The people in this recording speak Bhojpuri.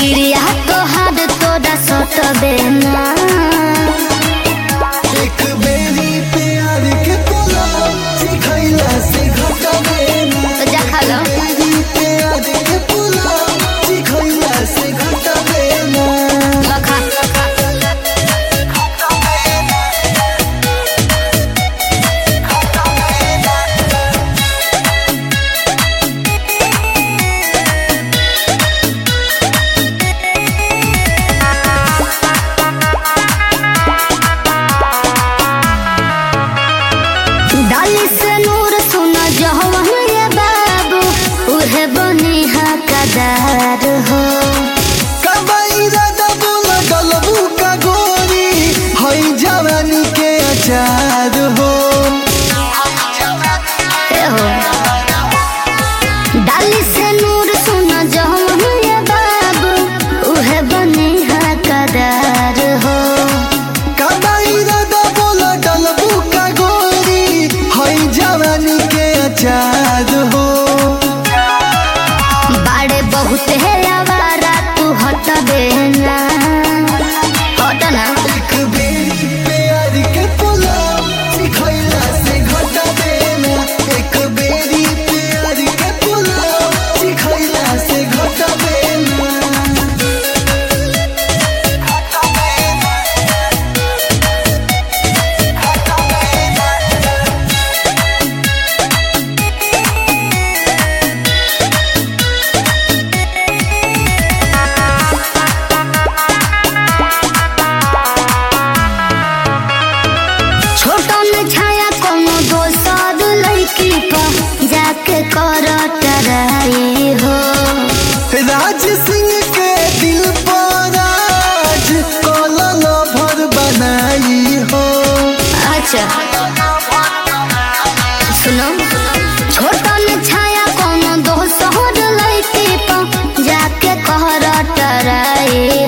क्रिया तोहार तोरा सटबे ना। एक बेरी प्यार के पुलाव सिखैला से घटबे ना। तो जा खा लो। बेरी प्यार के पुलाव सिखैला से घटबे ना। लखा डाली से नूर सुना जहवन ये बाबू उहे बनी हकदार हो। कबाई दादा बोला गलबू का गोरी हई जवानी के अचार हो। ए हो डाली से नूर सुना जहवन ये बाबू उहे बनी हकदार हो। कबाई दादा बोला गलबू का गोरी हई जवानी के अचार हो। बाड़े बहुत है आवारा तू हटबे ना। हट ना एक बेरी प्यार के पुलाव सिखैला से घटबे ना। एक बेरी प्यार के पुलाव सिखैला से घटबे ना। छोटन छाया कोनो दोसर लड़की पर जाके कर टराई हो। राज सिंह के दिल पर राज कलल भर बनाई हो। अच्छा सुनो छोटन छाया कोनो दोसर लड़की पर जाके कर टराई